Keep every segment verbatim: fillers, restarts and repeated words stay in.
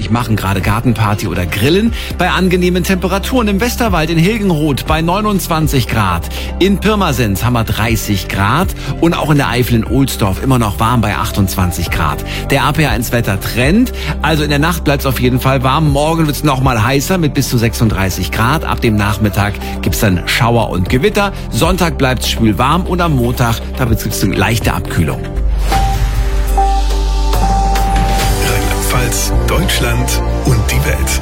fleißig machen, gerade Gartenparty oder Grillen. Bei angenehmen Temperaturen im Westerwald in Hilgenroth bei neunundzwanzig Grad. In Pirmasens haben wir dreißig Grad und auch in der Eifel in Ohlsdorf immer noch warm bei achtundzwanzig Grad. Der A P A eins Wetter Trend, also in der Nacht bleibt es auf jeden Fall warm. Morgen wird es noch mal heißer mit bis zu sechsunddreißig Grad. Ab dem Nachmittag gibt's dann Schauer und Gewitter. Sonntag bleibt es schwül warm und am Montag, da gibt es eine leichte Abkühlung. Rheinland-Pfalz, Deutschland und die Welt.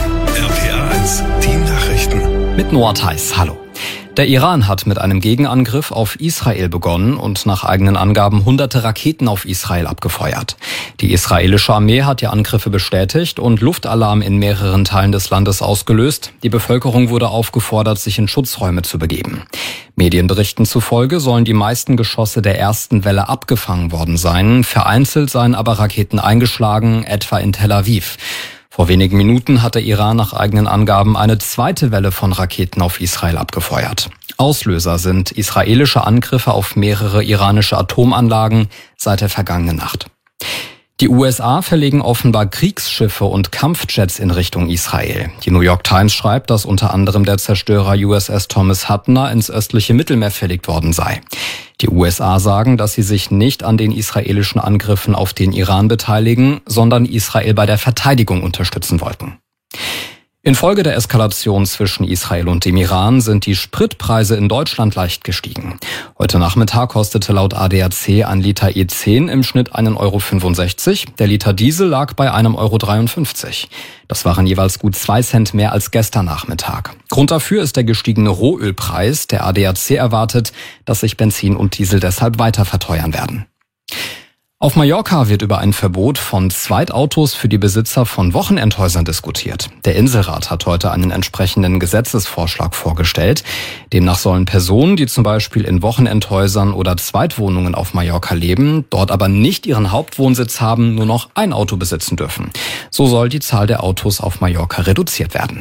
R P A eins, die Nachrichten. Mit Noah Theis, hallo. Der Iran hat mit einem Gegenangriff auf Israel begonnen und nach eigenen Angaben hunderte Raketen auf Israel abgefeuert. Die israelische Armee hat die Angriffe bestätigt und Luftalarm in mehreren Teilen des Landes ausgelöst. Die Bevölkerung wurde aufgefordert, sich in Schutzräume zu begeben. Medienberichten zufolge sollen die meisten Geschosse der ersten Welle abgefangen worden sein. Vereinzelt seien aber Raketen eingeschlagen, etwa in Tel Aviv. Vor wenigen Minuten hat der Iran nach eigenen Angaben eine zweite Welle von Raketen auf Israel abgefeuert. Auslöser sind israelische Angriffe auf mehrere iranische Atomanlagen seit der vergangenen Nacht. Die U S A verlegen offenbar Kriegsschiffe und Kampfjets in Richtung Israel. Die New York Times schreibt, dass unter anderem der Zerstörer U S S Thomas Hutner ins östliche Mittelmeer verlegt worden sei. Die U S A sagen, dass sie sich nicht an den israelischen Angriffen auf den Iran beteiligen, sondern Israel bei der Verteidigung unterstützen wollten. Infolge der Eskalation zwischen Israel und dem Iran sind die Spritpreise in Deutschland leicht gestiegen. Heute Nachmittag kostete laut A D A C ein Liter E zehn im Schnitt einen Euro fünfundsechzig. Der Liter Diesel lag bei einem Euro dreiundfünfzig. Das waren jeweils gut zwei Cent mehr als gestern Nachmittag. Grund dafür ist der gestiegene Rohölpreis. Der A D A C erwartet, dass sich Benzin und Diesel deshalb weiter verteuern werden. Auf Mallorca wird über ein Verbot von Zweitautos für die Besitzer von Wochenendhäusern diskutiert. Der Inselrat hat heute einen entsprechenden Gesetzesvorschlag vorgestellt. Demnach sollen Personen, die zum Beispiel in Wochenendhäusern oder Zweitwohnungen auf Mallorca leben, dort aber nicht ihren Hauptwohnsitz haben, nur noch ein Auto besitzen dürfen. So soll die Zahl der Autos auf Mallorca reduziert werden.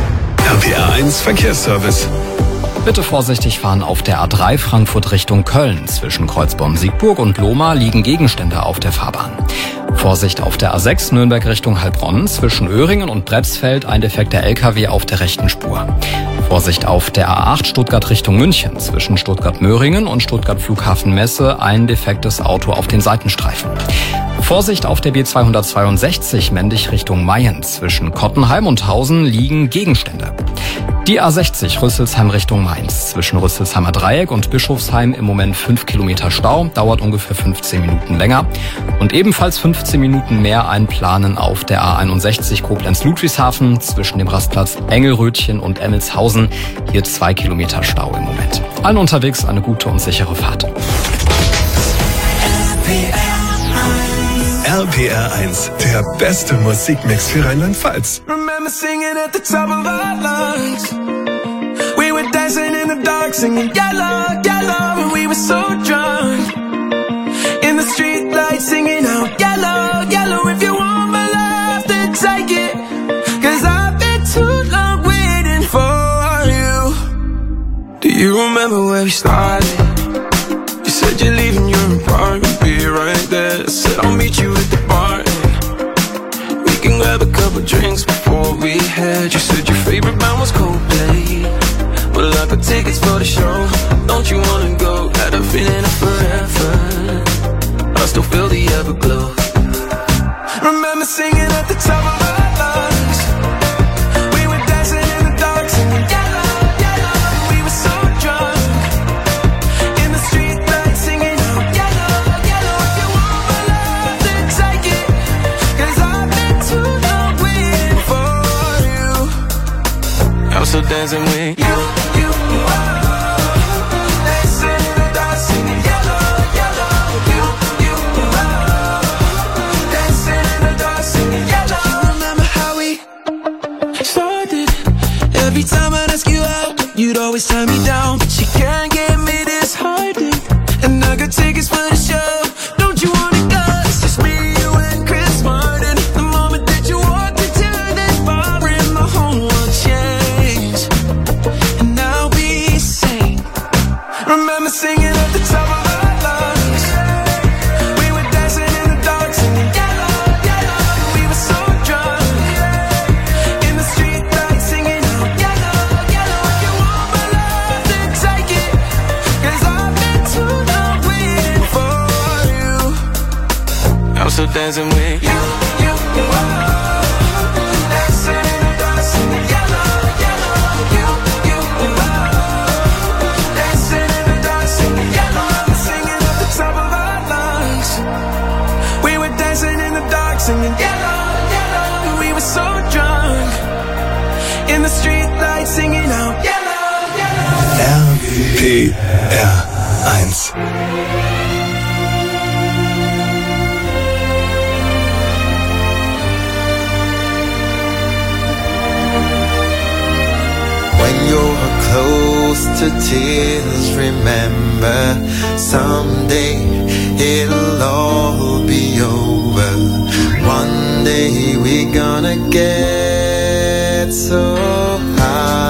R P A eins Verkehrsservice. Bitte vorsichtig fahren auf der A drei Frankfurt Richtung Köln. Zwischen Kreuzborn-Siegburg und Lohmar liegen Gegenstände auf der Fahrbahn. Vorsicht auf der A sechs Nürnberg Richtung Heilbronn. Zwischen Öhringen und Bretzfeld ein defekter L K W auf der rechten Spur. Vorsicht auf der A acht Stuttgart Richtung München. Zwischen Stuttgart-Möhringen und Stuttgart Flughafen Messe ein defektes Auto auf den Seitenstreifen. Vorsicht auf der B zweihundertzweiundsechzig Mendig Richtung Mayen. Zwischen Kottenheim und Hausen liegen Gegenstände. Die A sechzig Rüsselsheim Richtung Mainz. Zwischen Rüsselsheimer Dreieck und Bischofsheim im Moment fünf Kilometer Stau, dauert ungefähr fünfzehn Minuten länger. Und ebenfalls fünfzehn Minuten mehr einplanen auf der A einundsechzig Koblenz-Ludwigshafen zwischen dem Rastplatz Engelrötchen und Emmelshausen. Hier zwei Kilometer Stau im Moment. Allen unterwegs eine gute und sichere Fahrt. R P R eins, der beste Musikmix für Rheinland-Pfalz. Remember singing at the top of our lungs. We were dancing in the dark, singing yellow, yellow, and we were so drunk. In the street lights, singing out yellow, yellow. If you want my love, then take it. Cause I've been too long waiting for you. Do you remember where we started? You said you're leaving your apartment, be right there. I said I'll meet you at the bar and we can grab a couple drinks before we head. You said your favorite band was Coldplay. Well, I got tickets for the show. Don't you wanna go? Had a feeling of forever. I still feel the everglow. Remember singing at the top of our lungs. We were dancing in the dark, singing yellow, yellow. We were so drunk. In the street lights, singing out yellow, yellow. If you want my love, then take it. Cause I've been too long waiting for you. I'm still dancing with you. Every time I ask you out, you'd always turn me down. But you can't get me this hearted. And I got tickets for the show. Don't you wanna go? It's just me, you and Chris Martin. The moment that you walked into this bar, and my whole world changed. And I'll be sane. Remember singing at the top of our lungs. We were dancing in the dark, singing yellow, yellow. We were so drunk. So dancing with you, you, oh. Dancing in the dark, singing yellow, yellow. You, you, oh. Dancing in the dark, singing yellow. Singing at the top of our lungs. We were dancing in the dark, singing yellow, yellow. We were so drunk. In the street lights, singing out yellow, yellow. R P R eins. When you're close to tears, remember someday it'll all be over. One day we're gonna get so high.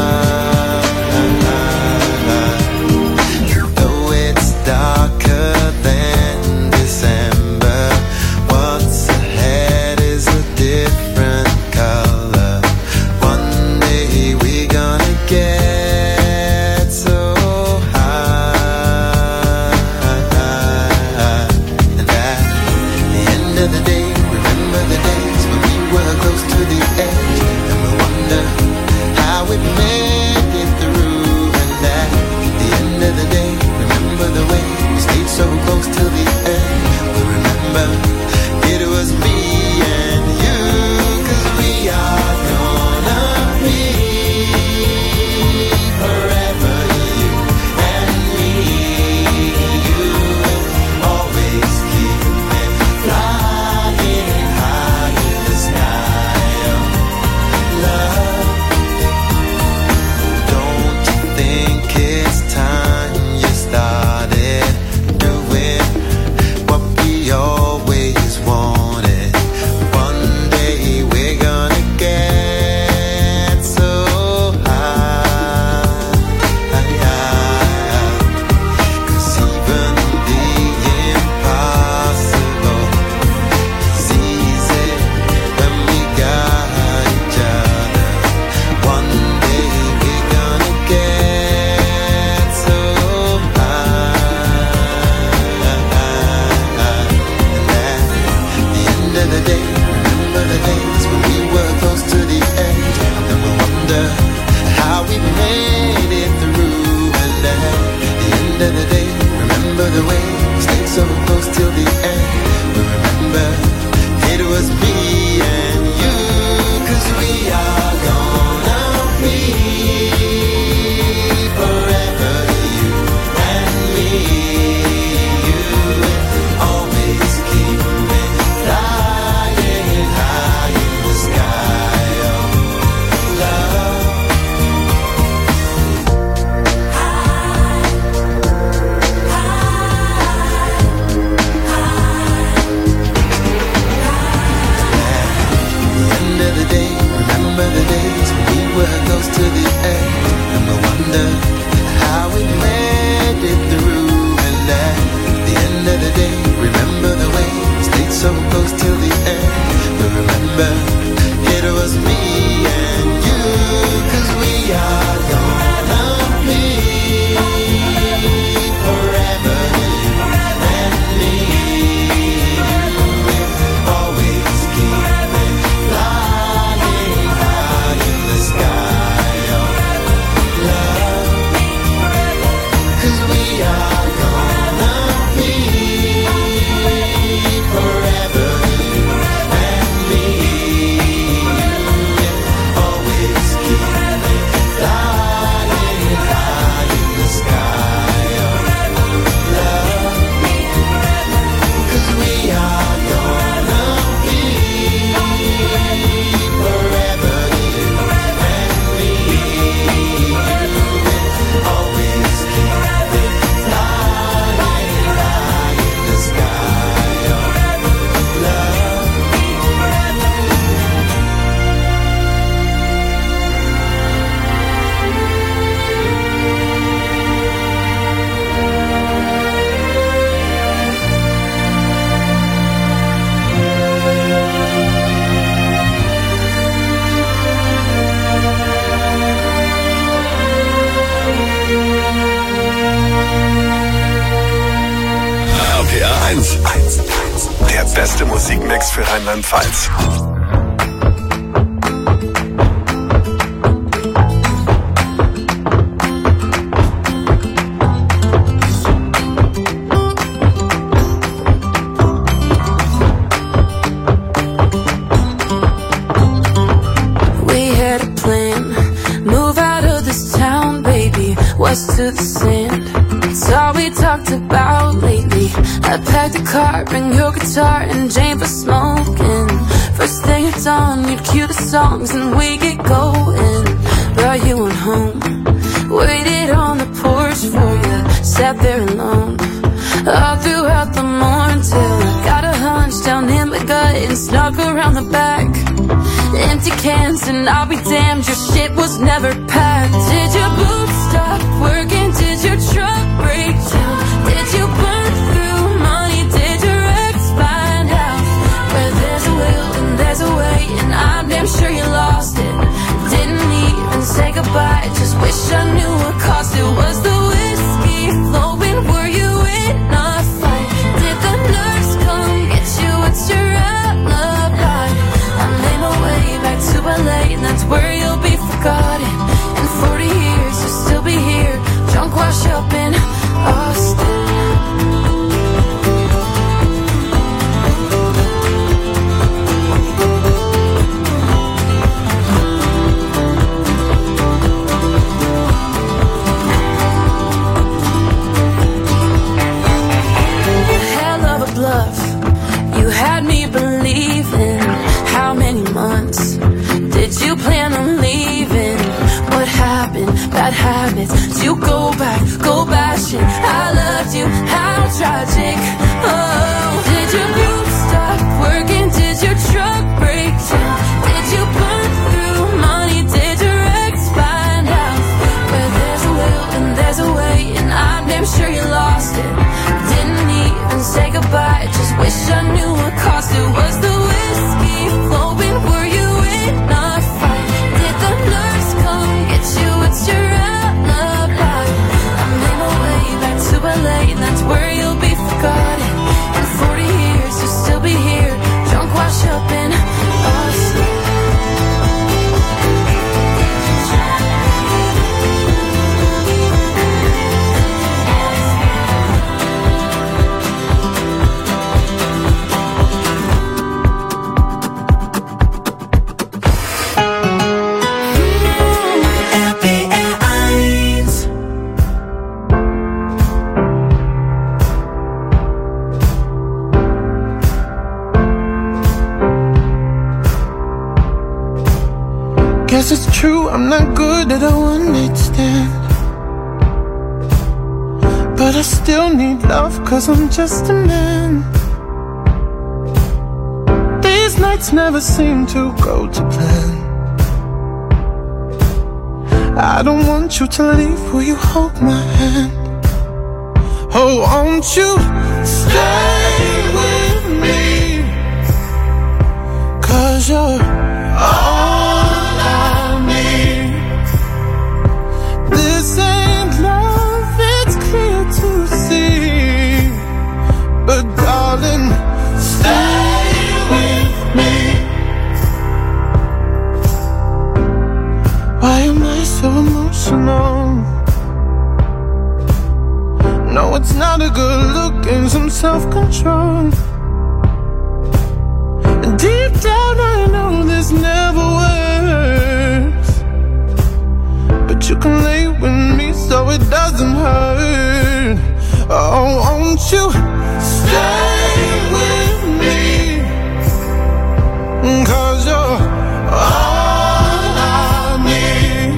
Though it's darker than December, what's ahead is a different color. One day we're gonna get so high. And at the end of the day, remember the days when we were close to the edge, and we wonder how we made it through. And at the end of the day, remember the way we stayed so close till the end. We remember it was me and you, 'cause we are gonna be forever, you and me. You will always keep me flying high in the sky of love. Don't you think it's time you started doing what we always wanted? One day we're gonna get so high. 'Cause even the impossible is easy when we got each other. One day we're gonna get so high. And at the end of the day, remember the days when we were close to the edge, and we wonder how we made it through. And at the end of the day, remember the way we stayed so close till the end. We remember it was me and you, 'cause we are gonna be forever, you and me. You will always keep me flying high in the sky of love. At the end of the day, remember the days when we were close to the end, and we wonder how we made it through. And at the end of the day, remember the way we stayed so close till the end. We remember it was me and you, 'cause we are gonna be forever, you and me. You will always keep me flying high in the sky of love. 'Cause we are gonna be forever, you and me. You will always keep me flying high in the sky of love. 'Cause we are gonna be forever, you and me. You will always keep me flying high in the sky of love. R P R eins. Der Der beste Musikmix für Rheinland-Pfalz. To the sand, it's all we talked about lately. I packed a car, bring your guitar and Jane for smoking. First thing at dawn, you'd cue the songs and we get going. Brought you on home, waited on the porch for you, sat there alone all throughout the morning till I got a hunch down in my gut and snuck around the back. Empty cans and I'll be damned, your shit was never packed. Did your boots stop working? Did your truck break down? Did you burn through money? Did your ex find out? Where there's a will and there's a way, and I'm damn sure you lost it. Didn't even say goodbye, just wish I knew what cost it. Was the whiskey flowing? Were you in a fight? Did the nurse come get you? What's your alibi? I made my way back to L A, and that's where you'll be forgotten. In forty years you'll still be here, drunk wash up in Austin. Hell of a bluff, you had me believing. How many months did you plan on leaving? What happened? Bad habits. You go back, go bashing. I loved you, how tragic. Oh, did your group stop working? Did your truck break down? Did you burn through money? Did your ex find out? Where there's a will and there's a way, and I'm damn sure you lost it. Didn't even say goodbye, just wish I knew what cost it. Was the whiskey flowing? Were you in a fight? Did the nurse come get you? What's your alibi? I made my way back to L A, and that's where you'll be forgotten. In forty years you'll still be here, drunk wash up in Austin. Guess it's true, I'm not good at a one-night stand, but I still need love, cause I'm just a man. These nights never seem to go to plan. I don't want you to leave, will you hold my hand? Oh, won't you stay with me? Cause you're all this ain't love, it's clear to see. But darling, stay with me. Why am I so emotional? No, it's not a good look and some self-control. Deep down I know this never works, but you can lay with me so it doesn't hurt. Oh, won't you stay with me? Cause you're all I need.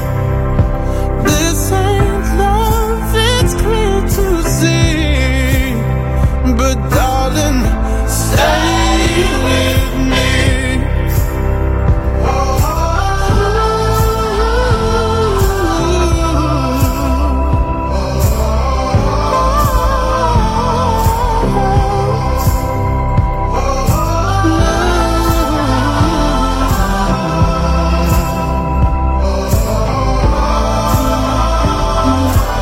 This ain't love, it's clear to see. But darling, stay with me.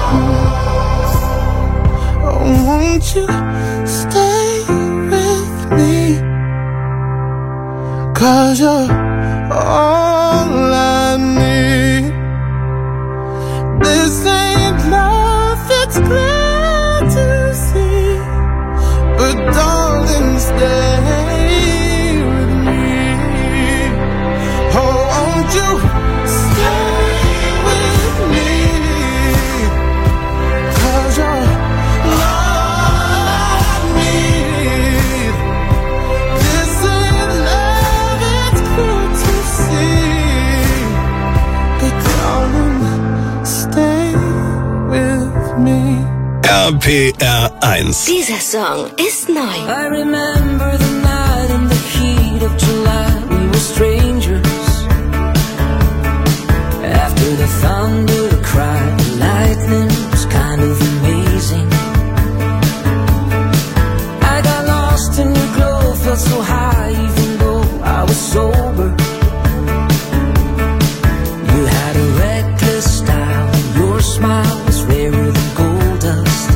Won't you stay with 'cause you're all I need. This ain't love, it's clear to see, but darling, stay with me. Oh, won't you stay with me? 'Cause you're all I need. This ain't love, it's clear to see, but darling, stay with me. R P R eins. Dieser Song ist neu. I remember the night in the heat of July. We were strangers. After the thunder, the cry, the lightning was kind of amazing. I got lost in your glow, felt so high even though I was sober. You had a reckless style, your smile was rarer than gold dust.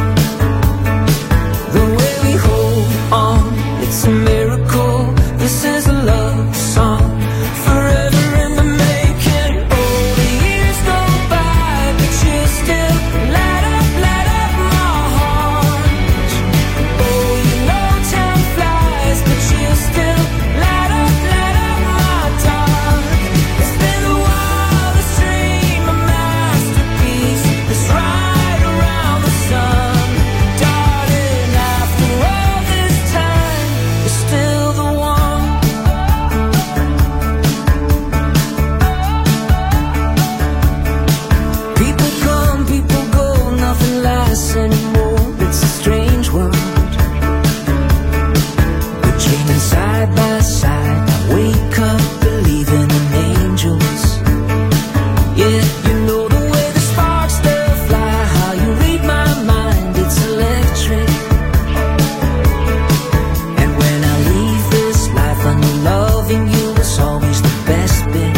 The way we hold on, it's a miracle. This is a love song, forever in the making. Oh, the years go by, but you still light up, light up my heart. Oh, you know time flies, but you still light up, light up my dark. It's been a wildest dream, a masterpiece that's right around the sun. Darling, after all this time, you're still the one. People come, people go, nothing lasts anymore. It's a strange world. We're dreaming side by side. I wake up believing in angels. Yeah, you know the way the sparks they'll fly, how you read my mind, it's electric. And when I leave this life, I know loving you is always the best bit.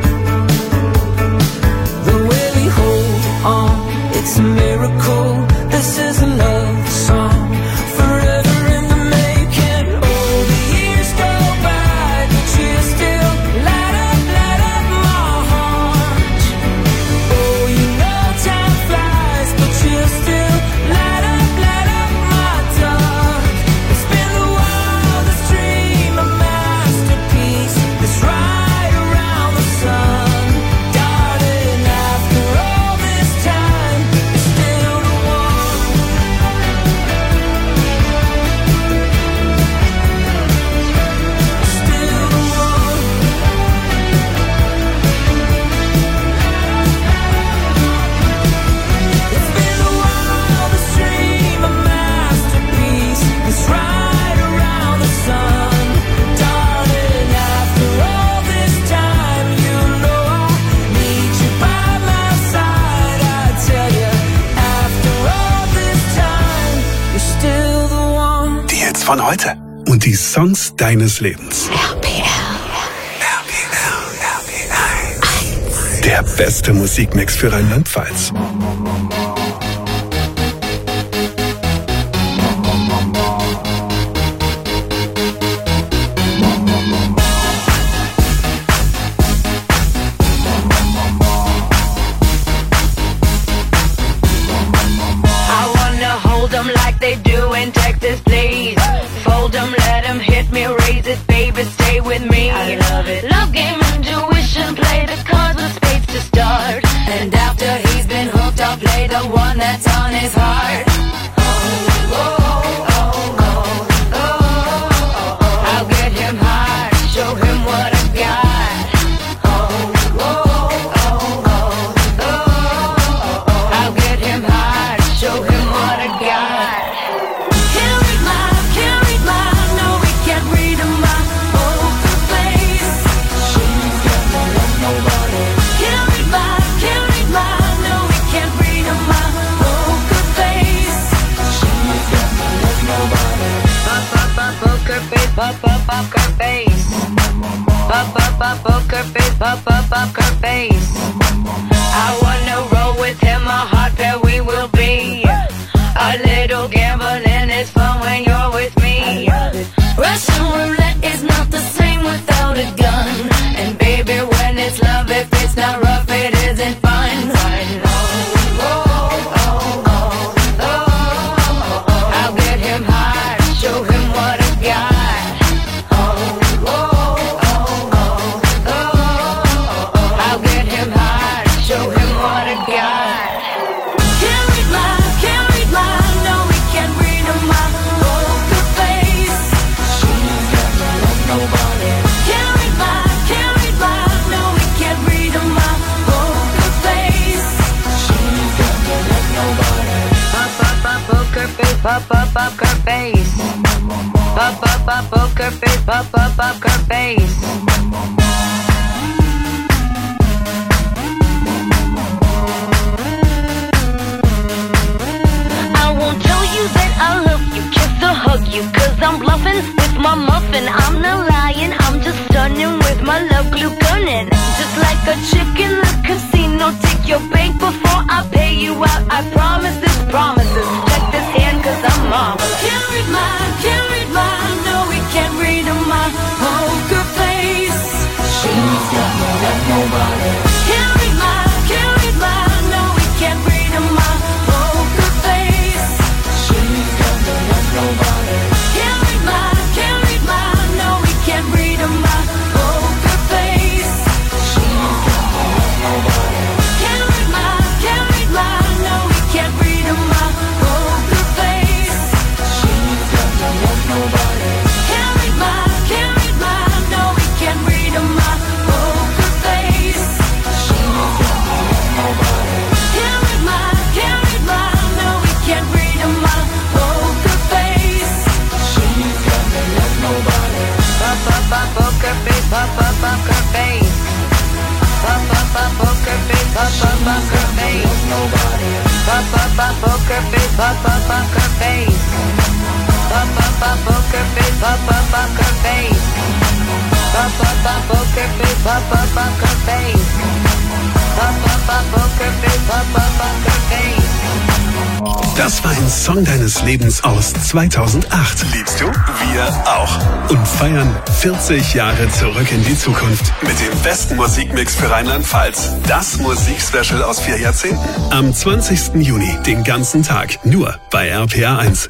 The way we hold on, it's a miracle. This is a love song, forever in the making. Oh, the years go by, but you still light up, light up my heart. Oh, you know time flies, but you still light up, light up my dark. It's been the wildest dream, a masterpiece that's right around the sun. Darling, after all this time, you're still the one. Still the one. It's been the wildest dream, a masterpiece that's right around the sun. Darling, after all this time, you know I need you by my side. I tell you, after all this time, you're still the one. Die Hits von heute und die Songs deines Lebens. R P R. R P R, R P eins. Der beste Musikmix für Rheinland-Pfalz. I wanna hold 'em like they do in Texas, please. Fold 'em, let 'em hit me, raise it, baby, stay with me. I love it. Love game, intuition, play the cards with spades to start. And after he's been hooked, I'll play the one that's on his heart. Oh, oh, oh, oh, oh, oh. I'll get him hard, show him what I got. Oh, oh, oh, oh, oh. I'll get him hard, show him what I got. Can't read my, can't read my, no, we can't read my poker face. She's got no love, nobody. Can't read my, can't read my, no, we can't read my poker face. She's got no love, nobody. Pop, pop, pop, poker face, pop, pop, poker face. Pop, pop, pop, poker face, pop, pop, poker face. I wanna roll with him, a hot pair we will be. A little gambling is fun when you're with me. Russian roulette is not the same without pop up up her face. Pop up up poker face, pop up up her face. I won't tell you that I love you, kiss or hug you, cause I'm bluffing with my muffin. I'm not lying, I'm just stunning with my love glue gunning. Just like a chick in the casino, take your bank before I pay you out. I promise this, promises. Check this hand cause I'm marvelous. Can't read mine, can't read mine. No, we can't read my poker face. She's got no love, nobody. Can't read mine, can't read mine. No, we can't read my poker face. She's got no love, nobody. Can't read mine, can't read mine. No, we can't read my poker face. She's got no love, nobody. Can't read mine, can't read mine. No, we can't read my poker face. She's got no love, nobody. Can't read mine, can't read mine. No, we can't read my poker face. She's got no love, nobody. Can't read mine, can't read mine. No, we can't read my poker face. She's got no love, nobody. Pop up up poker face, pop up up her face. Pop up up poker face, pop up up her face. Pop up up poker face, pop up up her face. Pop up up poker face, pop up up her face. Pop up up poker face, pop up up her face. Pop up up poker face, pop up up her face. Das war ein Song deines Lebens aus zweitausendacht. Liebst du? Wir auch. Und feiern vierzig Jahre zurück in die Zukunft mit dem besten Musikmix für Rheinland-Pfalz. Das Musikspecial aus vier Jahrzehnten. Am zwanzigsten Juni, den ganzen Tag, nur bei R P R eins.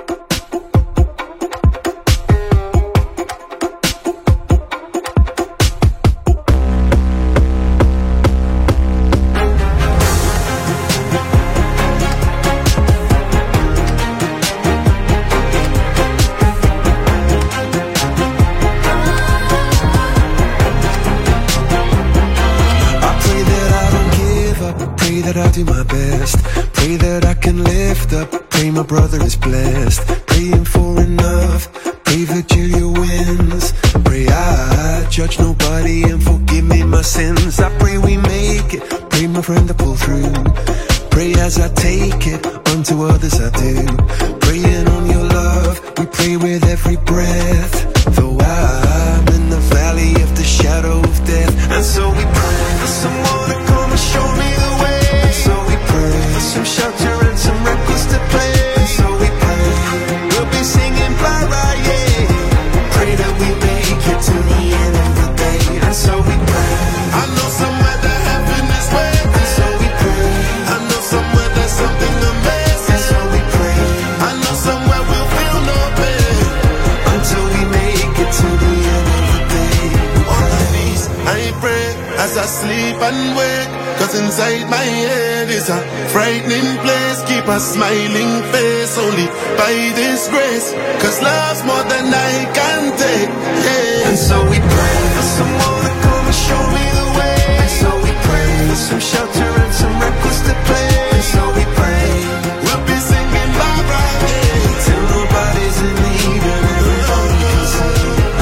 I'll do my best. Pray that I can lift up. Pray my brother is blessed. Praying for enough. Pray Virgilia wins. Pray I judge nobody and forgive me my sins. I pray we make it. Pray my friend to pull through. Pray as I take it. Unto others I do. Praying on your love. We pray with every breath. Though I'm in the valley of the shadow of death. And so we pray for someone to come and show me the way. So we pray for some shelter and some records to play. And so we pray we'll be singing bye bye, yeah. Pray that we make it to the end of the day. And so we pray. I know somewhere that heaven is waiting. And so we pray. I know somewhere there's something amazing. And so we pray. I know somewhere we'll feel no pain until we make it to the end of the day. On my knees I pray as I sleep and wake. Cause inside my head is a frightening place. Keep a smiling face only by this grace. Cause love's more than I can take, yeah. And so we pray for someone to come and show me the way. And so we pray for some shelter and some records to play. And so we pray we'll be singing bye bye, yeah. Till nobody's in need and everybody can sing.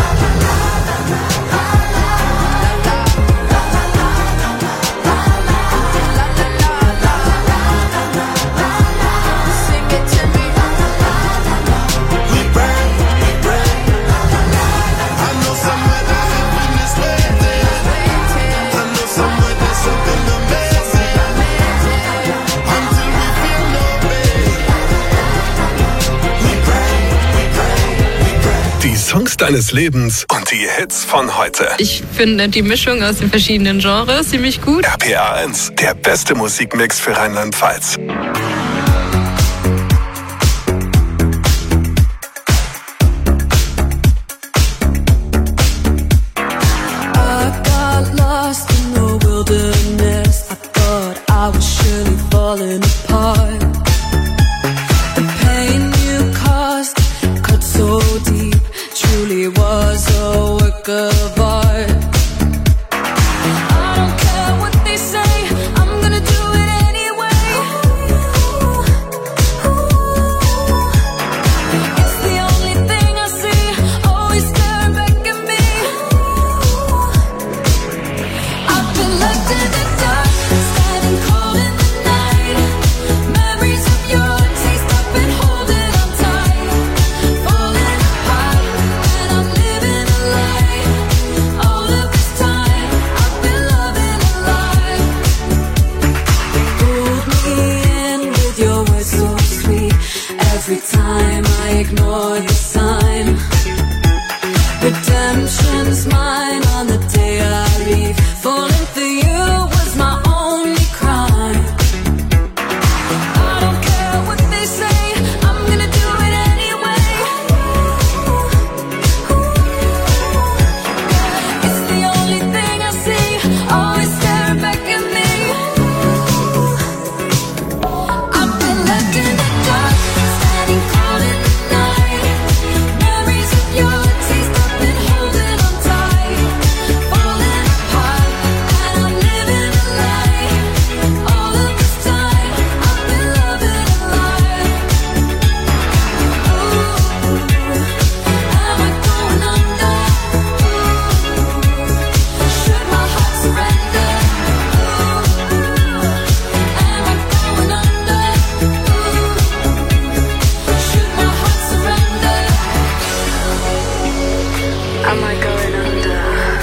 Songs deines Lebens und die Hits von heute. Ich finde die Mischung aus den verschiedenen Genres ziemlich gut. R P R eins, der beste Musikmix für Rheinland-Pfalz. Every time I ignore the sign, redemption's mine on the day I leave. Falling for you was my only crime. I don't care what they say, I'm gonna do it anyway. It's the only thing I see, always staring back at me. I've been left in the dark, standing cold in the night. Memories of your taste, I've been holding on tight. Falling apart, and I'm living a lie. All of this time, I've been loving a lie. Ooh, am I going under? Should my heart surrender? Am I going under? Should my heart surrender? Am I going under?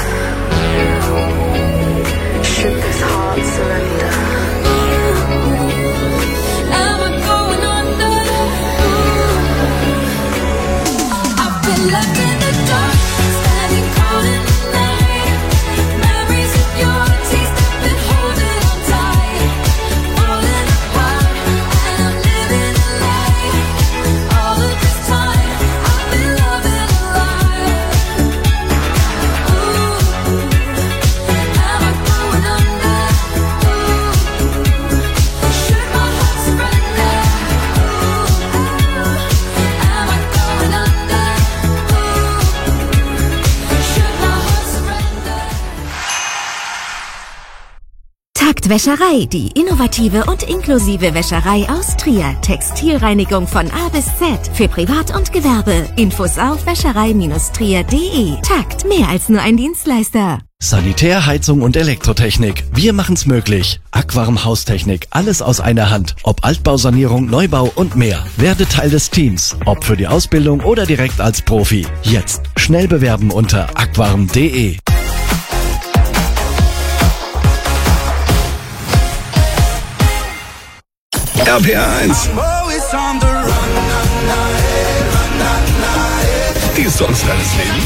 Should this heart surrender? Am I going under? I've been left in the dark, standing cold in the night. Memories of your taste, I've been holding on tight. Falling apart, and I'm living a lie. All of this time, I've been loving a lie. Ooh, am I going under? Should my heart surrender? Am I going under? Should my heart surrender? Taktwäscherei, die innovative und inklusive Wäscherei aus Trier. Textilreinigung von A bis Z für Privat und Gewerbe. Infos auf wäscherei Trier punkt de. Takt, mehr als nur ein Dienstleister. Sanitär, Heizung und Elektrotechnik. Wir machen's möglich. Aquarum Haustechnik. Alles aus einer Hand. Ob Altbausanierung, Neubau und mehr. Werde Teil des Teams. Ob für die Ausbildung oder direkt als Profi. Jetzt schnell bewerben unter aquarum punkt de. R P R eins. Die Songs deines Lebens.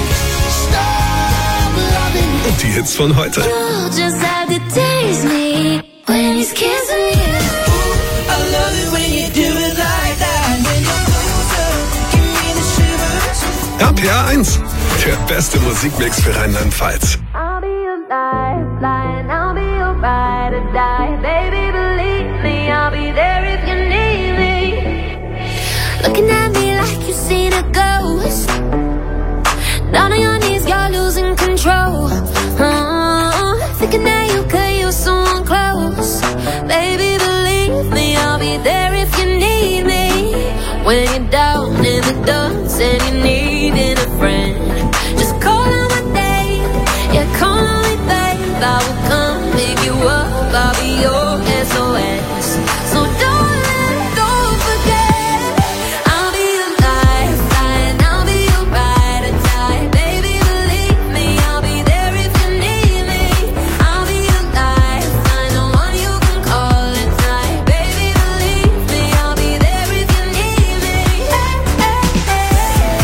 Und die Hits von heute. You just have to taste me when he's kissing you. I love it when you do it like that. When you're closer, give me the shivers. R P R eins. Der beste Musikmix für Rheinland-Pfalz. I'll be your lifeline, I'll be your ride or die. Baby, believe me, I'll be there if you need me. Looking at me like you've seen a ghost. Down on your knees, you're losing control. Oh, thinking that you could use someone close. Baby, believe me, I'll be there if you need me. When you're down in the dumps and you're needing a friend, just call on my name. Yeah, call on me, babe. I will come pick you up. I'll be your S O S. So darling, don't forget, I'll be your lifeline, I'll be your ride or die. Baby, believe me, I'll be there if you need me. I'll be your lifeline, the one you can call at night. Baby, believe me, I'll be there if you need me. Hey, hey, hey.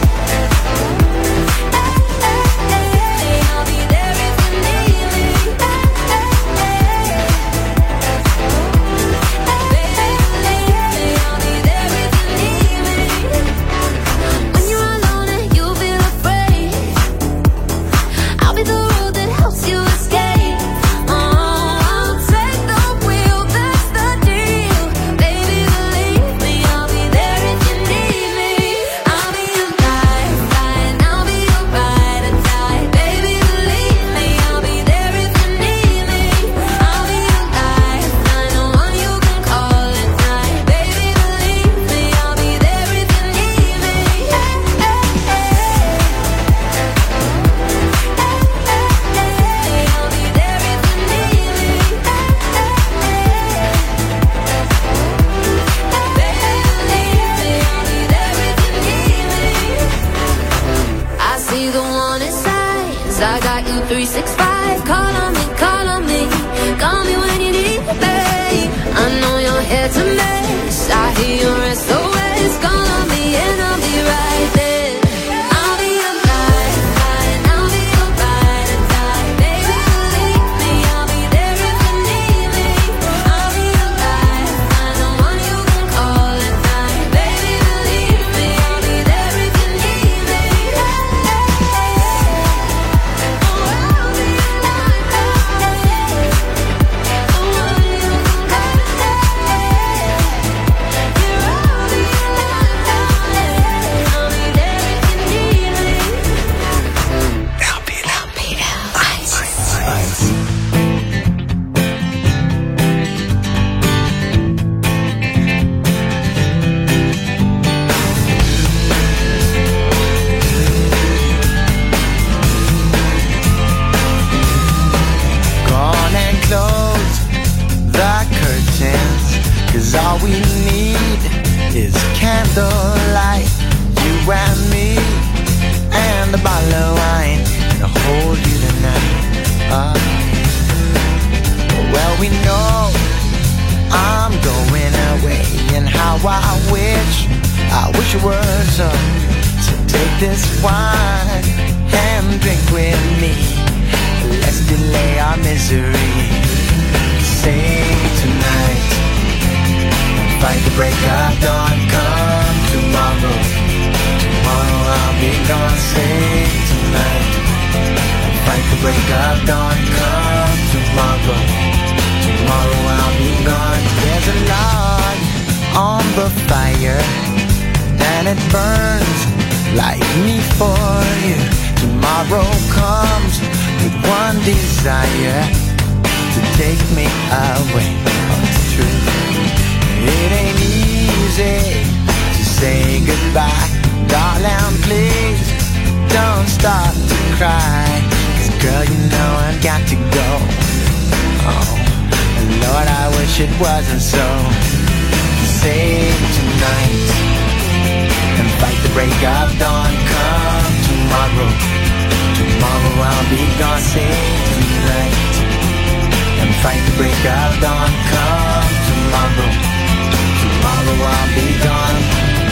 I'll be there if you need me. When you're alone and you feel afraid, I'll be the road that helps you escape. Oh, I'll take the wheel, that's the deal. Baby, believe me, I'll be there if you need me. I'll be your lifeline, I'll be your ride or die. Baby, believe me, I'll be there if you need me. I'll be your lifeline, the one you can call at night. Baby, believe me, I'll be there if you need me. Hey, hey, hey. I'll be there if you need me. Baby, believe me, I'll be there if you need me. I see the one signs. I got you three six five. Call on me, call on me. Call me when you need me, babe. I know you're here to mess. I hear your S O S. 'cause all we need is candlelight, you and me, and a bottle of wine to hold you tonight. Uh, well, we know I'm going away, and how I wish, I wish it were so. So take this wine and drink with me. Let's delay our misery. Say tonight, fight the break of dawn. Come tomorrow, tomorrow I'll be gone. Say tonight, fight the break of dawn. Come tomorrow, tomorrow I'll be gone. There's a log on the fire, and it burns like me for you. Tomorrow comes with one desire, to take me away. Oh, it's true. It ain't easy to say goodbye. Darling, please don't start to cry, 'cause girl, you know I've got to go. Oh, and Lord, I wish it wasn't so. Say tonight and fight the break of dawn. Come tomorrow, tomorrow I'll be gone. Say tonight and fight the break of dawn. Come tomorrow, tomorrow I'll be gone.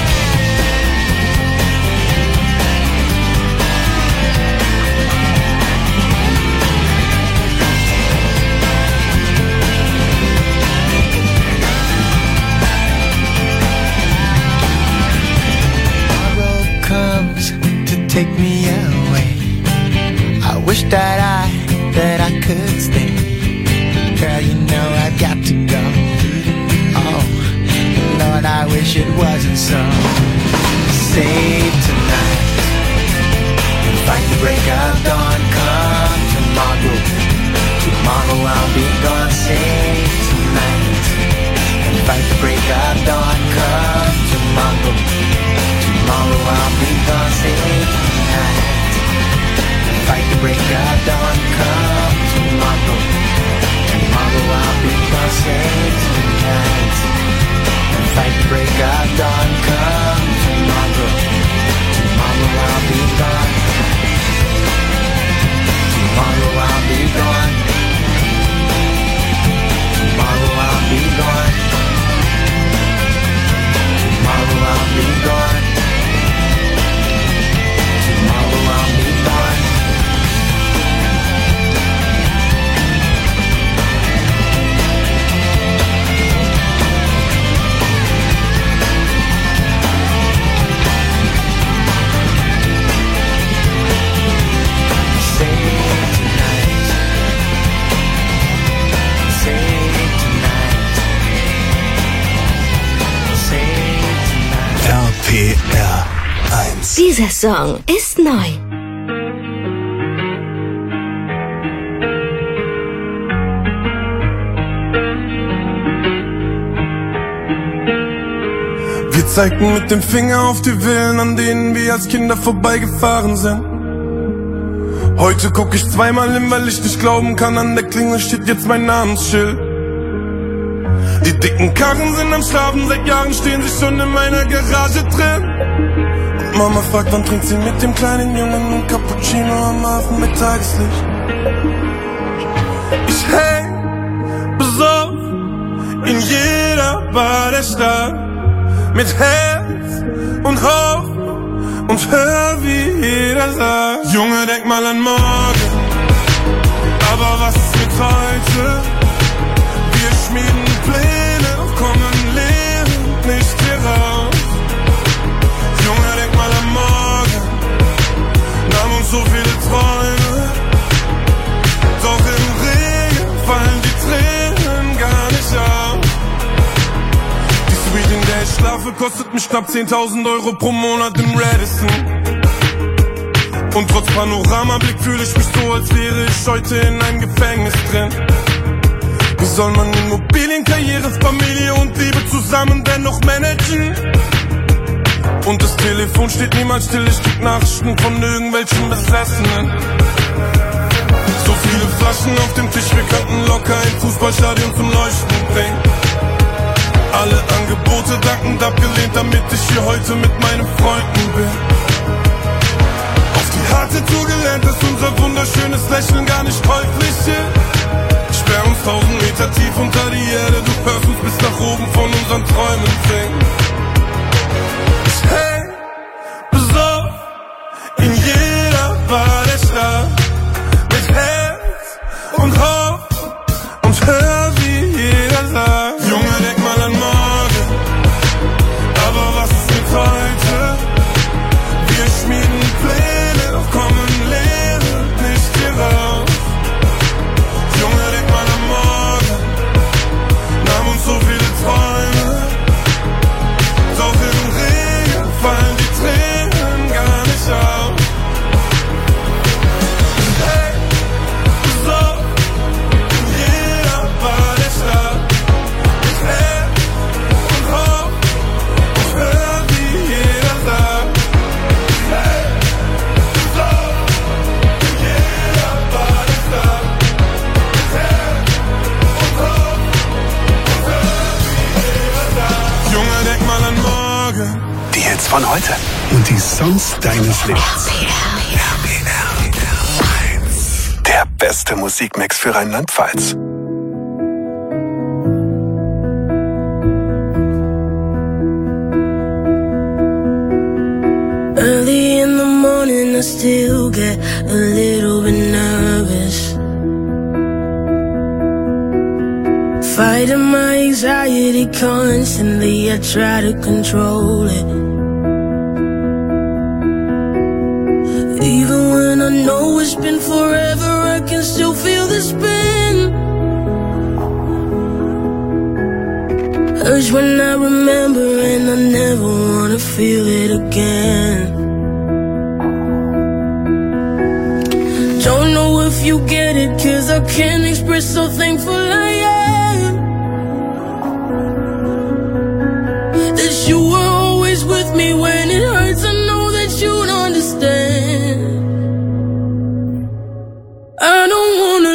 Tomorrow comes to take me away. I wish that I, that I could stay. Girl, you know I've got to go. Oh, Lord, I wish it wasn't so. Save tonight and fight the break of dawn. Come tomorrow, tomorrow I'll be gone. Save tonight and fight the break of dawn. Come tomorrow, tomorrow I'll be gone. Save tonight and fight the break of dawn. Come tomorrow, tomorrow I'll be gone. Save tonight and fight the break of dawn. Come tomorrow, tomorrow I'll be gone. Tomorrow I'll be gone. Tomorrow I'll be gone. Tomorrow I'll be gone. Tomorrow I'll be gone. R P R eins. Dieser Song ist neu. Wir zeigten mit dem Finger auf die Villen, an denen wir als Kinder vorbeigefahren sind. Heute guck ich zweimal hin, weil ich nicht glauben kann, an der Klingel steht jetzt mein Namensschild. Die dicken Karren sind am Schlafen, seit Jahren stehen sie schon in meiner Garage drin. Und Mama fragt, wann trinkt sie mit dem kleinen Jungen ein Cappuccino am Hafen mit Tageslicht. Ich häng besoffen in jeder Bar der Stadt, mit Herz und Hoffnung und hör, wie jeder sagt: Junge, denk mal an morgen, aber was ist mit heute? Wir schmieden Pläne, doch kommen lebend nicht hier raus. Junge, denk mal an morgen, nahm uns so viele Träume, doch im Regen fallen die Tränen gar nicht auf. Die Suite, in der ich schlafe, kostet mich knapp zehntausend Euro pro Monat im Radisson. Und trotz Panoramablick fühle ich mich so, als wäre ich heute in einem Gefängnis drin. Wie soll man Immobilien, Karriere, Familie und Liebe zusammen dennoch managen? Und das Telefon steht niemals still, ich krieg Nachrichten von irgendwelchen Besessenen. So viele Flaschen auf dem Tisch, wir könnten locker ein Fußballstadion zum Leuchten bringen. damit ich hier heute mit meinen Freunden bin. Auf die harte Tour gelernt, dass unser wunderschönes Lächeln gar nicht käuflich ist. Sperr uns tausend Meter tief unter die Erde, du hörst uns bis nach oben von unseren Träumen singen. Ich häng besoffen in jeder Bar der Stadt, mit Herz und Hoffnung und hör, wie jeder sagt: Junge, denk mal an morgen, aber was ist mit heute? Wir schmieden Pläne, doch kommen leere nicht hier raus. Junge, denk mal an morgen, nahm uns so viele Träume, doch im Regen fallen die Tränen gar nicht auf. Hey, so, in jeder Bar der Stadt, mit Herz und Hoffnung und hör, wie jeder sagt. Hey, so, in jeder Bar der Stadt, mit Herz und Hoffnung und hör, wie jeder sagt. Junge, denk mal an morgen. Die Hits von heute und die Songs deines Lebens. Der beste Musikmix für Rheinland-Pfalz. Early in the morning I still get a little bit nervous, fighting my anxiety constantly, I try to control it. Even when I know it's been forever, I can still feel the spin. Urge when I remember and I never wanna feel it again. Don't know if you get it, cause I can't express how thankful I am that you were always with me when it hurts. I know that you'd understand. I don't wanna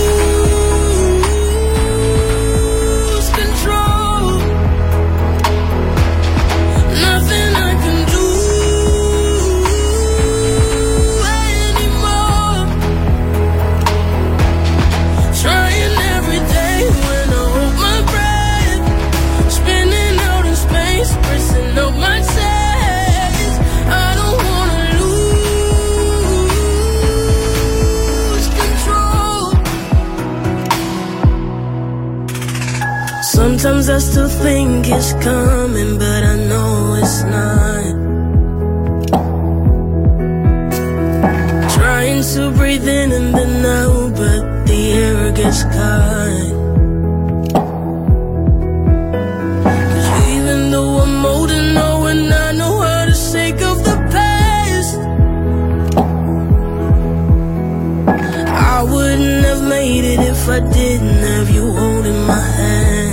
lose control. Nothing I can do anymore. Trying every day when I hold my breath, spinning out in space, pressing up my chest. I don't wanna lose control. Sometimes I still think it's coming, but I know it's not. Trying to breathe in and then out, but the air gets caught. Cause even though I'm older now and I know how to shake off the past, I wouldn't have made it if I didn't have you holding my hand.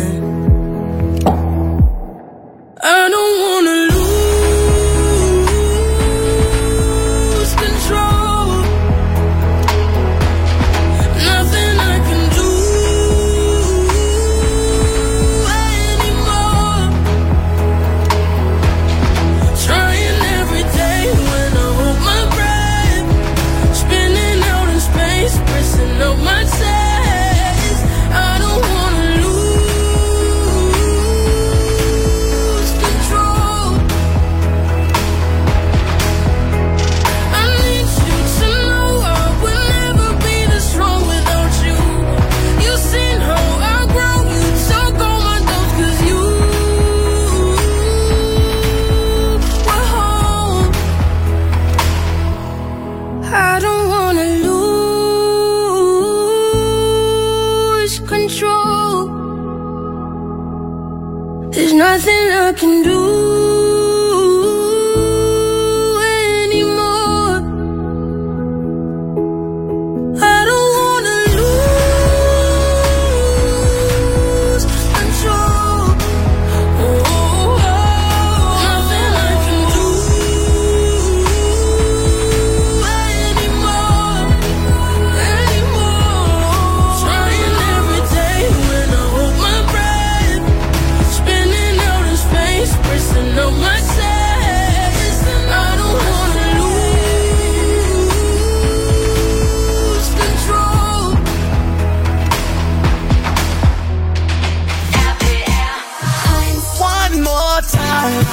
I don't wanna lose control. Nothing I can do anymore. Trying every day when I hold my breath, spinning out in space, pressing up my chest. I don't wanna lose control. I need you to know I would never be this strong without you. You've seen how I've grown, you took all my doubts cause you were home. I don't wanna lose control. There's nothing I can do anymore. I don't wanna lose control. Oh, nothing I can do anymore, anymore. Trying every day when I hold my breath, spinning out in space, pressing time.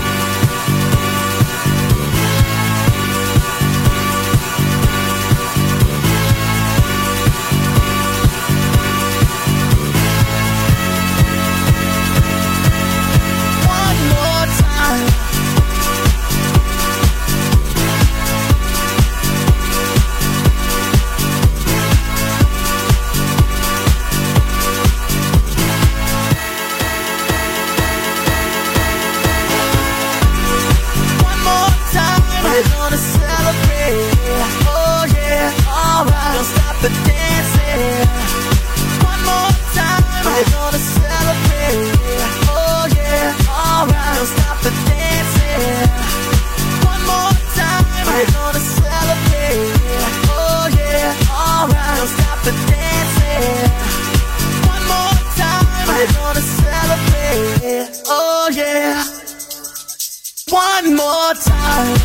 The dancing, one more time. We're gonna celebrate. Oh yeah, alright. Don't stop the dancing. One more time. We're gonna celebrate. Oh yeah, alright. Don't stop the dancing. One more time. We're gonna celebrate. Oh yeah, one more time.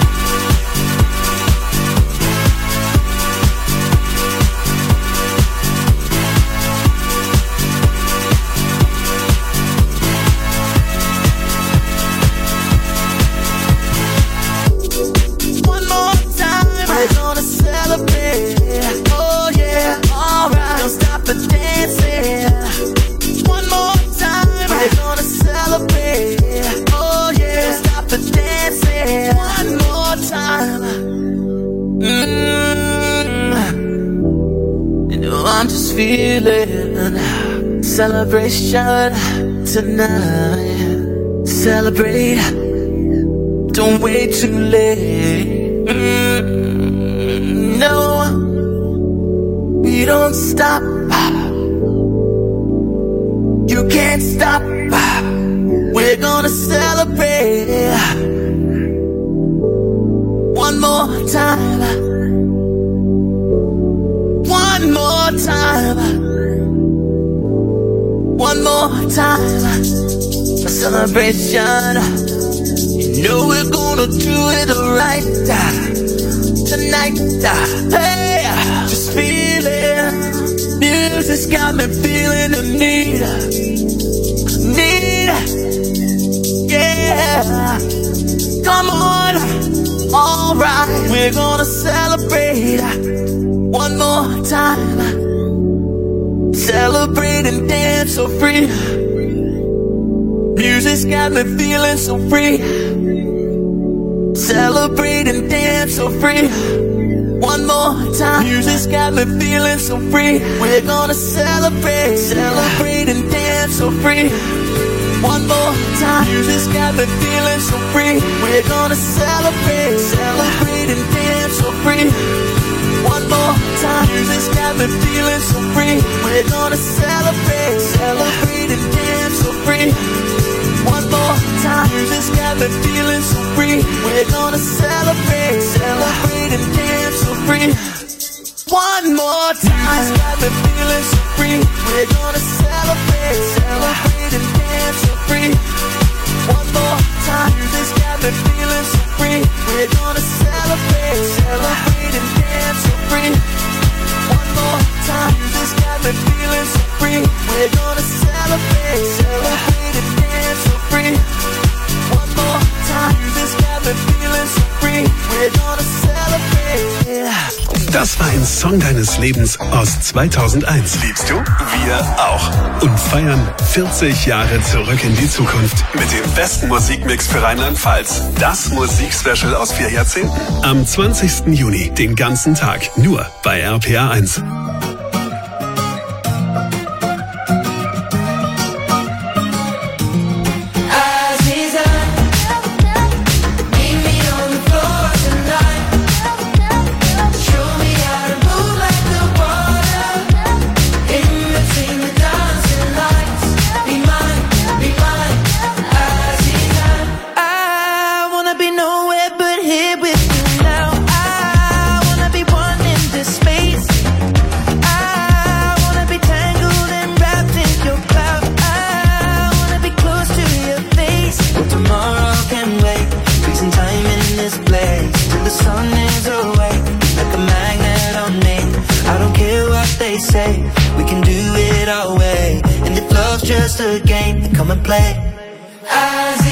Oh yeah, alright. Don't stop the dancing. One more time. We're gonna celebrate. Oh yeah, don't stop the dancing. One more time. Mm-hmm. You know I'm just feeling celebration tonight. Celebrate. Don't wait too late. Mm-hmm. No, we don't stop. You can't stop. We're gonna celebrate. One more time. One more time. One more time. A celebration. You know we're gonna do it right tonight. Hey, just feeling. Music's got me feeling the need. Need. Yeah. Come on. Alright. We're gonna celebrate. One more time. Celebrate and dance so free. Music's got me feeling so free. Celebrate and dance so free. One more time. Music's got me feeling so free. We're gonna celebrate. Celebrate and dance so free. One more time. Music's got me feeling so free. We're gonna celebrate. Celebrate and dance so free. One more time. Music's got me feeling so free. We're gonna celebrate. Celebrate and dance so free. One more time. Music's got me feeling so free. We're gonna celebrate. Celebrate and dance so free. One more time. Music's got me feeling so free. We're gonna celebrate. Celebrate and dance so free. One more time. Music's got me feeling so free. We're gonna celebrate. Celebrate and dance so free. One more time. Music's got me feeling so free. We're gonna celebrate. Celebrate and dance so free. One more time. Music's got me feeling so free. We're gonna celebrate. Das war ein Song deines Lebens aus zweitausendeins. Liebst du? Wir auch. Und feiern vierzig Jahre zurück in die Zukunft mit dem besten Musikmix für Rheinland-Pfalz. Das Musikspecial aus vier Jahrzehnten. Am zwanzigsten Juni, den ganzen Tag, nur bei R P R eins. We can do it our way, and if love's just a game, then come and play. As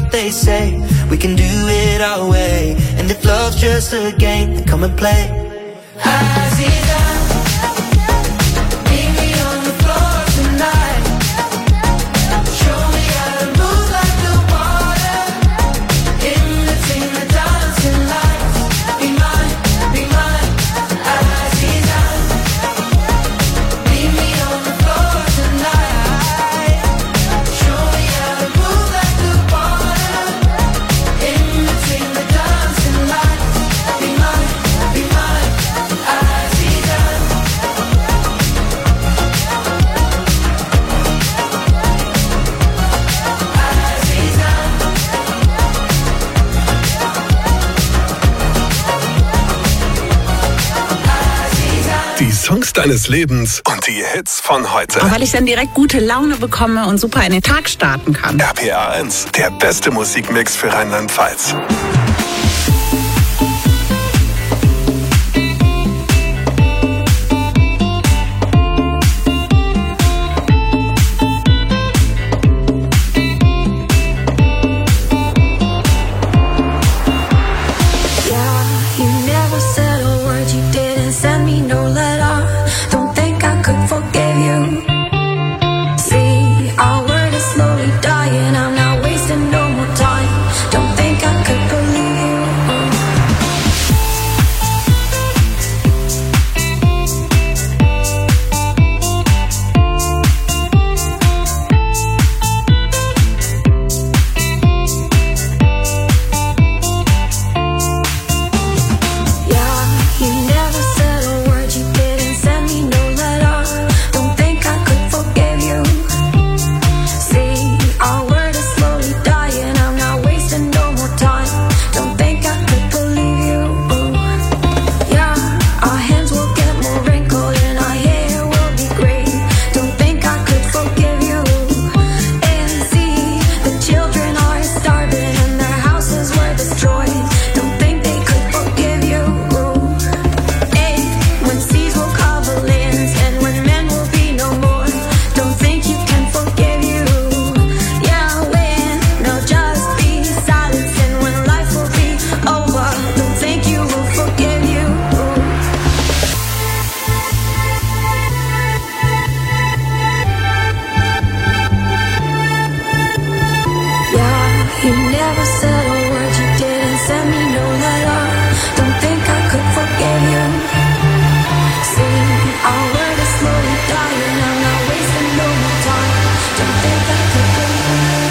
what they say. We can do it our way. And if love's just a game, then come and play. Aziza, meet me on the floor tonight. Show me how to move like the water in between the dancing lights. Be mine, be mine, Aziza. Meet me on the floor tonight. Show me how to move like the water in between the dancing lights. Be mine, be mine, Aziza. Die Songs deines Lebens und die Hits von heute. Weil ich dann direkt gute Laune bekomme und super in den Tag starten kann. R P R eins, der beste Musikmix für Rheinland-Pfalz. Yeah, you never said a word, you didn't send me no letter. Don't think I could forgive you. See, our word is slowly dying, I'm not wasting no more time. Don't think I could believe you. Yeah, you never said a word, you didn't send me no letter. Don't think I could forgive you. See, our word is slowly dying, I'm not wasting no more time. Don't think I could believe you. Yeah, our hands will get more wrinkled and our hair will be gray. Don't think I could forgive you. And see, the children are starving and their houses were destroyed. Don't think they could forgive you. And when seas will cover lands and when men will be no more. Don't think you can forgive you. Yeah, when there'll just be silence and when life will be over. Don't think you will forgive you. Yeah, you never said a word, you didn't send me no letter. Don't think I could forgive you. See, our word is slowly dying, I'm not wasting no more time. Don't think I could believe you.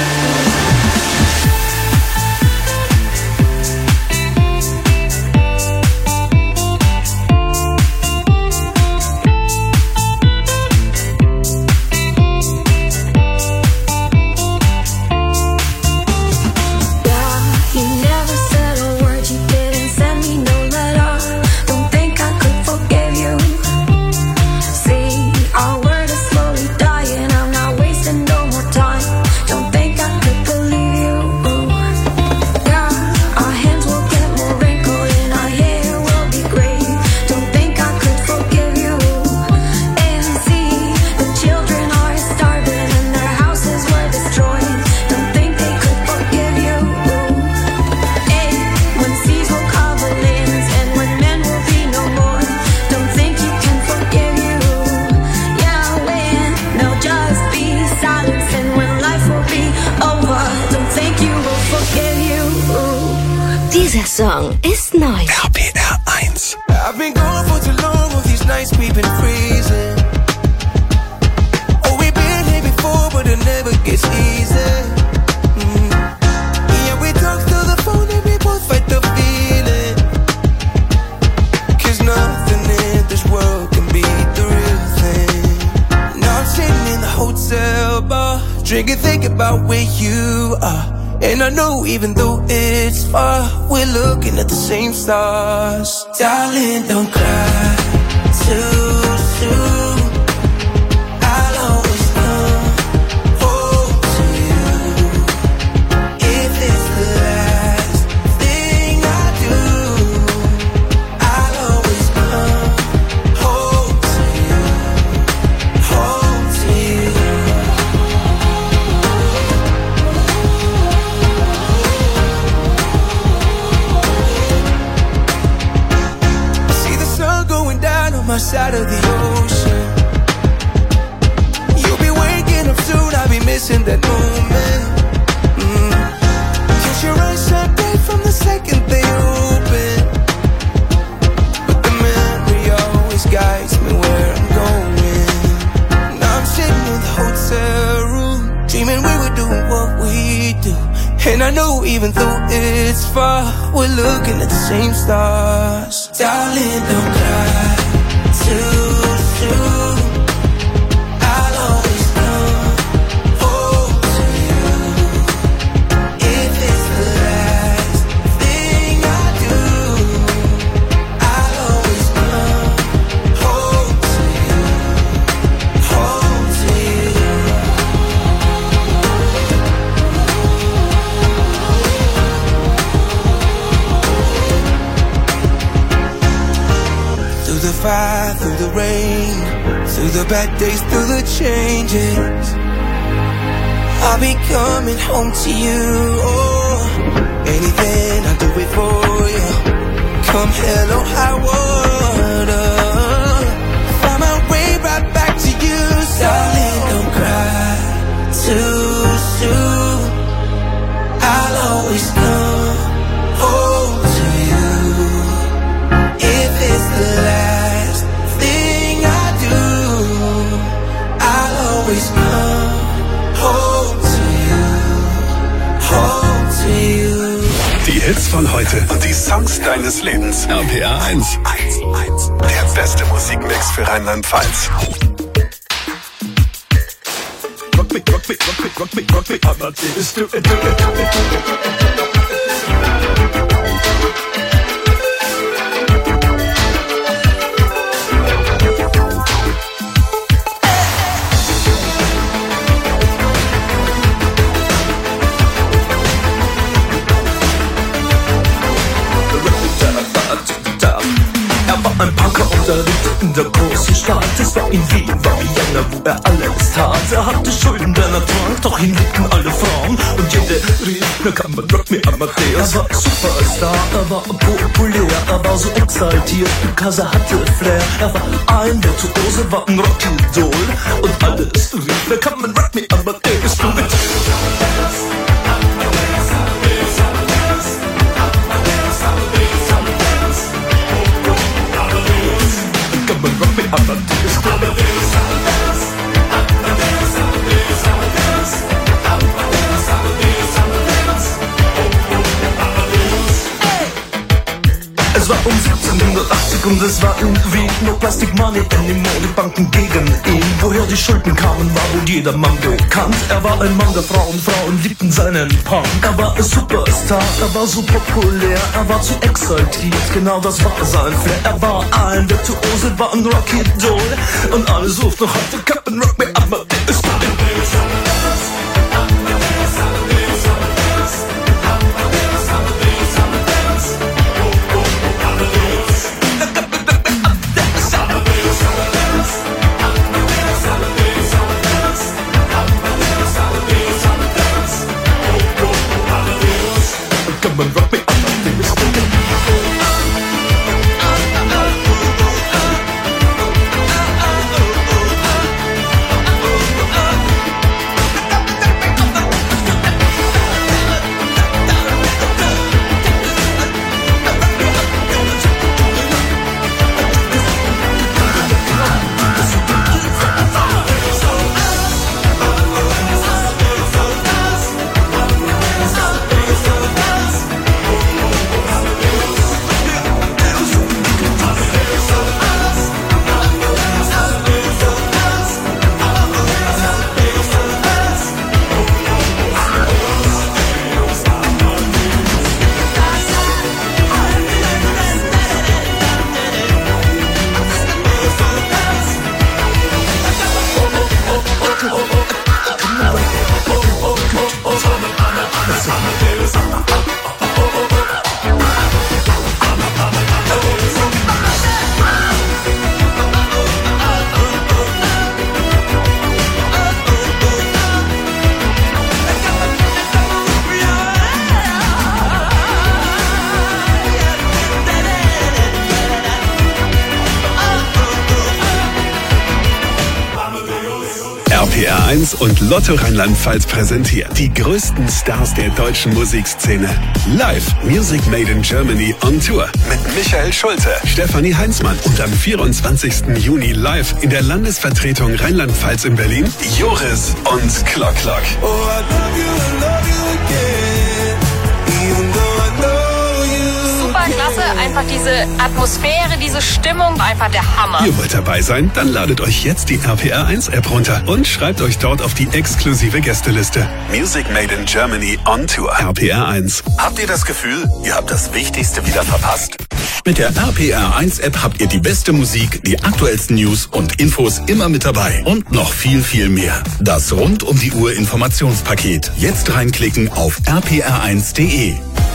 Yeah, you never said a word, you didn't send me no letter. Don't think I could forgive you. See, our word is slowly dying, I'm not wasting no more time. Don't think I could believe you. Yeah, our hands will get more wrinkled and our hair will be gray. Don't think I could forgive you. And see, the children are starving and their houses were destroyed. Don't think they could forgive you. And when seas will cover lands and when men will be no more. Don't think you can forgive you. Yeah, when there'll just be silence and when life will be over. Don't think you will forgive you. Dieser Song ist neu. R P R eins. I've been gone for too long, all these nights we've been freezing. Oh, we've been here before, but it never gets easy. Mm. Yeah, we talk through the phone and we both fight the feeling. Cause nothing in this world can beat the real thing. Now I'm sitting in the hotel bar, drinking, thinking about where you are. And I know even though it's far, we're looking at the same stars. Darling, don't cry too soon. I'll always come home to you. If it's the last thing I do, I'll always come home to you, home to you. my side of the ocean. You'll be waking up soon, I'll be missing that moment. Mm. Cause your eyes shine bright from the second they open. But the memory always guides me where I'm going. Now I'm sitting in the hotel room, dreaming we were doing what we do. And I know even though it's far, we're looking at the same stars. Darling, don't cry too soon. I'll always come home to you. If it's the last thing I do, I'll always come home to you. Home to you. Through the fire, through the rain, through the bad days, through the changes, I'll be coming home to you. Oh, anything, I'll do it for you. Come hell or high water, find my way right back to you. Darling, don't cry too soon. I'll always come home to you. If it's the last thing I do, I'll always come home to you, home to you. Die Hits von heute und die Songs deines Lebens. R P R eins. Der beste Musikmix für Rheinland-Pfalz. Rock me, rock me, rock me, rock me, rock me, Amadeus, do it, do it, do it. Ein Punker und er lebte in der großen Stadt. Es war in Wien, war Vienna, wo er alles tat. Er hatte Schulden, denn er trank, doch ihn liebten alle Frauen. Und jede rief, na kann man Rock me Amadeus. Er war Superstar, er war populär, er war so exaltiert, because er hatte Flair. Er war ein Virtuose, war ein Rockidol. Und alles rief, na kann man Rock me Amadeus. Du mit Es war um siebzehnhundertachtzig und es war irgendwie no Plastic Money anymore, die Banken gegen ihn. Woher die Schulden kamen, war wohl jedermann bekannt. Er war ein Mann der Frauen, Frauen liebten seinen Punk. Er war ein Superstar, er war so populär, er war zu exaltiert, genau das war sein Flair. Er war ein Virtuose, war ein Rockidol und alle suchten noch heute Captain Rock me Amadeus. eins und Lotto Rheinland-Pfalz präsentiert die größten Stars der deutschen Musikszene. Live Music Made in Germany on Tour mit Michael Schulte, Stefanie Heinzmann und am vierundzwanzigsten Juni live in der Landesvertretung Rheinland-Pfalz in Berlin Joris und Klock Klock. Oh, I love you, I love you again, even though I know you. Super klasse, einfach diese Atmosphäre, diese Stimmung, einfach der Hammer. Ihr wollt dabei sein? Dann ladet euch jetzt die R P R eins App runter und schreibt euch dort auf die exklusive Gästeliste. Music Made in Germany on Tour. R P R eins. Habt ihr das Gefühl, ihr habt das Wichtigste wieder verpasst? Mit der R P R eins App habt ihr die beste Musik, die aktuellsten News und Infos immer mit dabei. Und noch viel, viel mehr. Das rund um die Uhr Informationspaket. Jetzt reinklicken auf r p r eins punkt d e.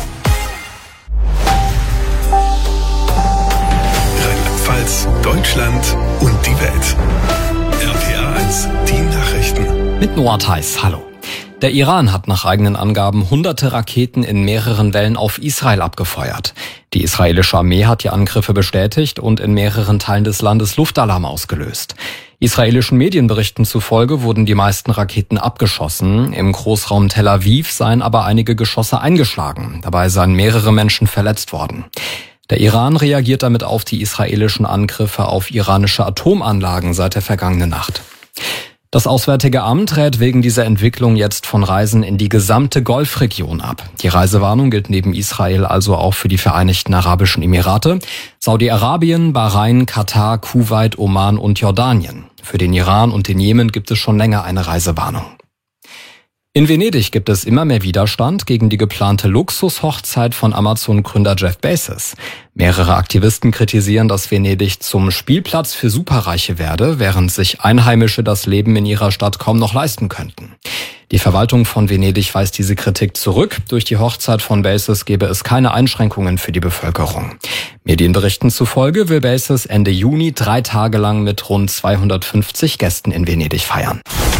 Rheinland-Pfalz, Deutschland und die Welt. R P R eins, die Nachrichten. Mit Noah Theis, hallo. Der Iran hat nach eigenen Angaben hunderte Raketen in mehreren Wellen auf Israel abgefeuert. Die israelische Armee hat die Angriffe bestätigt und in mehreren Teilen des Landes Luftalarm ausgelöst. Israelischen Medienberichten zufolge wurden die meisten Raketen abgeschossen. Im Großraum Tel Aviv seien aber einige Geschosse eingeschlagen. Dabei seien mehrere Menschen verletzt worden. Der Iran reagiert damit auf die israelischen Angriffe auf iranische Atomanlagen seit der vergangenen Nacht. Das Auswärtige Amt rät wegen dieser Entwicklung jetzt von Reisen in die gesamte Golfregion ab. Die Reisewarnung gilt neben Israel also auch für die Vereinigten Arabischen Emirate, Saudi-Arabien, Bahrain, Katar, Kuwait, Oman und Jordanien. Für den Iran und den Jemen gibt es schon länger eine Reisewarnung. In Venedig gibt es immer mehr Widerstand gegen die geplante Luxushochzeit von Amazon-Gründer Jeff Bezos. Mehrere Aktivisten kritisieren, dass Venedig zum Spielplatz für Superreiche werde, während sich Einheimische das Leben in ihrer Stadt kaum noch leisten könnten. Die Verwaltung von Venedig weist diese Kritik zurück. Durch die Hochzeit von Bezos gebe es keine Einschränkungen für die Bevölkerung. Medienberichten zufolge will Bezos Ende Juni drei Tage lang mit rund zweihundertfünfzig Gästen in Venedig feiern.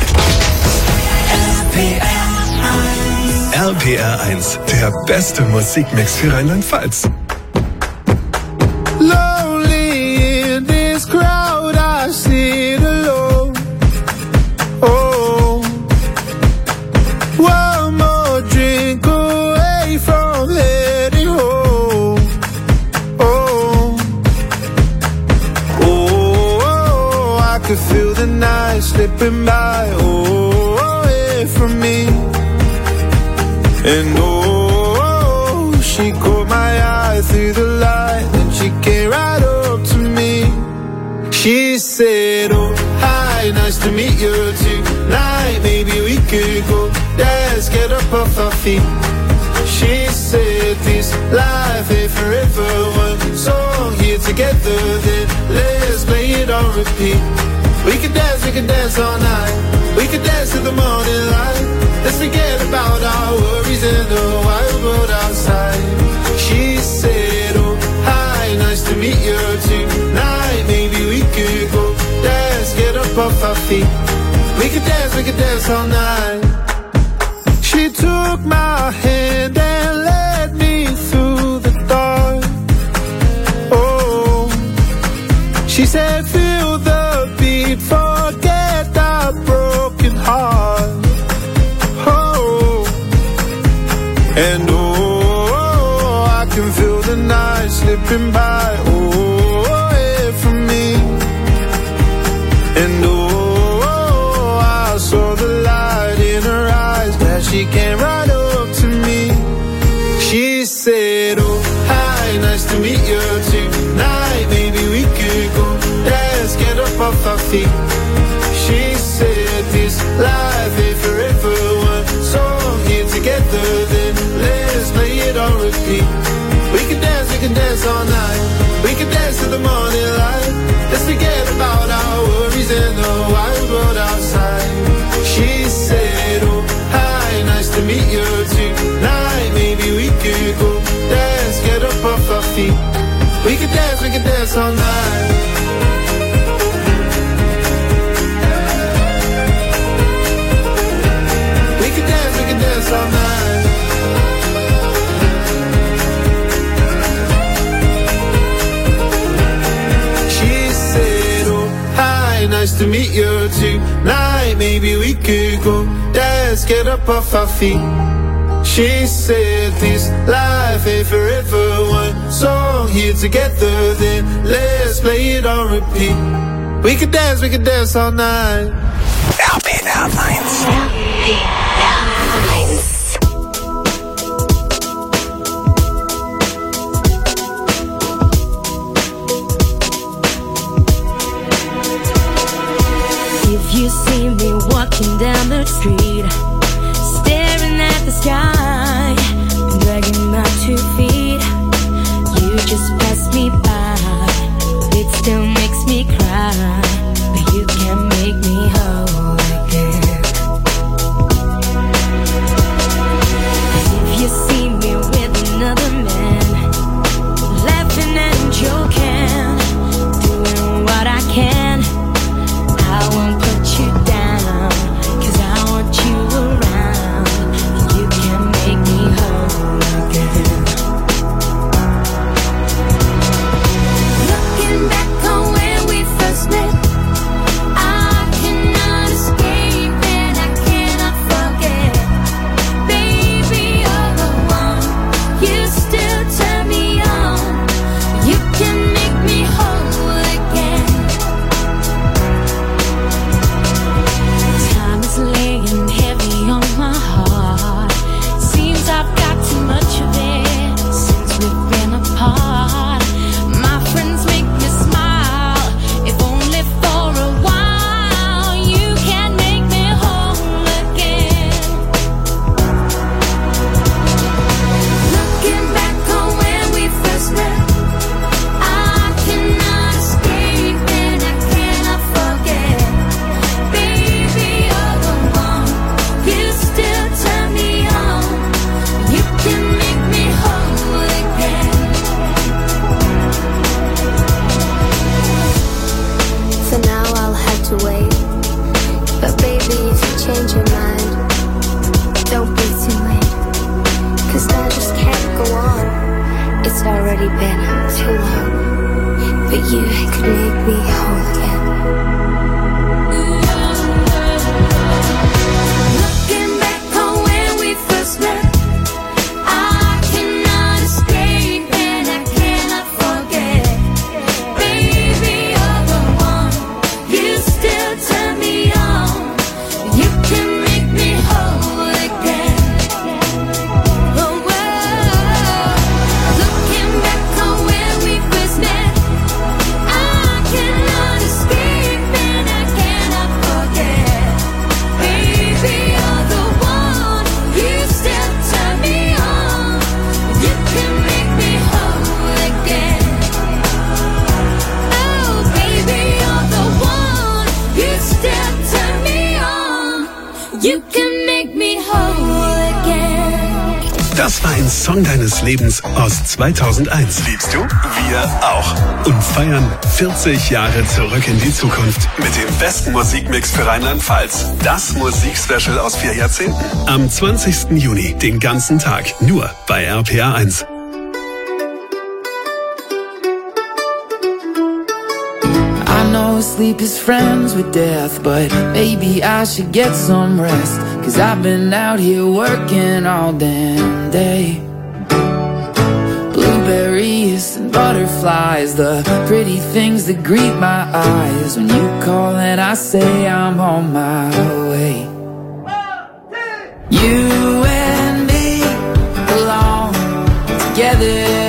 R P R eins, der beste Musikmix für Rheinland-Pfalz. Lonely in this crowd, I sit alone. Oh, one more drink away from heading home. Oh, oh, oh, I could feel the night slipping by. Oh, away from me. And oh, she caught my eye through the light, and she came right up to me. She said, oh, hi, nice to meet you tonight. Maybe we could go dance, get up off our feet. She said, this life ain't forever. One song here together, then let's play it on repeat. We could dance, we could dance all night. We could dance to the morning light. Let's forget about our worries in the wild world outside. She said, oh, hi, nice to meet you tonight. Maybe we could go dance, get up off our feet. We could dance, we could dance all night. She took my hand and led me through the dark. Oh, she said, feel the beat, forget our broken heart. And oh, I can feel the night slipping by, oh, away from me. And oh, I saw the light in her eyes, glad she came right up to me. She said, oh, hi, nice to meet you tonight. Maybe we could go dance, get up off our feet. She said, this life ain't forever. One song here together, then let's play it on repeat. We can dance, we can dance all night. We can dance to the morning light. Let's forget about our worries in the wild world outside. She said, oh, hi, nice to meet you tonight. Maybe we could go dance, get up off our feet. We can dance, we can dance all night. nice to meet you tonight. Maybe we could go dance, get up off our feet. She said this life ain't forever. One song here together, then let's play it on repeat. We could dance, we could dance all night. R P R eins. R P R eins. If you see me walking down the street, staring at the sky, dragging my two feet, you just pass me by. It still makes me cry, but you can't make me whole again. If you see me with another man, laughing and joking, doing what I can, I won't put you down, 'cause I want you around. You can make me whole again. Looking back on when we first met, I cannot escape and I cannot forget. Baby, you're the one, you still turn me on. You can make me whole again. Time is laying heavy on my heart. Seems I've got too much of it since we've been apart. My friends make me smile, if only for a while. You can make me whole again. Looking back on when we first met, I cannot escape and I cannot forget. Baby, you're the one, you still turn me on. You can make me whole again. For now I'll have to wait, but baby, if you change your mind, don't be too late, 'cause I just can't go on. It's already been too long, but you could make me whole again. Looking back on when we first met, I cannot escape and I cannot forget. Baby, you're the one, you still turn me on. You can make me whole again. Oh, whoa. Looking back on when we first met, I cannot escape and I cannot forget. Baby, you're the one, you still turn me on. You can make me whole again. Oh, baby, you're the one, you still turn me on. You can make me whole again. Das war ein Song deines Lebens aus zweitausendeins. Liebst du? Wir auch. Und feiern vierzig Jahre zurück in die Zukunft. Mit dem besten Musikmix für Rheinland-Pfalz. Das Musikspecial aus vier Jahrzehnten. Am zwanzigsten Juni, den ganzen Tag, nur bei R P R eins. I know sleep is friends with death, but maybe I should get some rest, 'cause I've been out here working all damn day. Blueberries and butterflies, the pretty things that greet my eyes when you call and I say I'm on my way. You and me belong together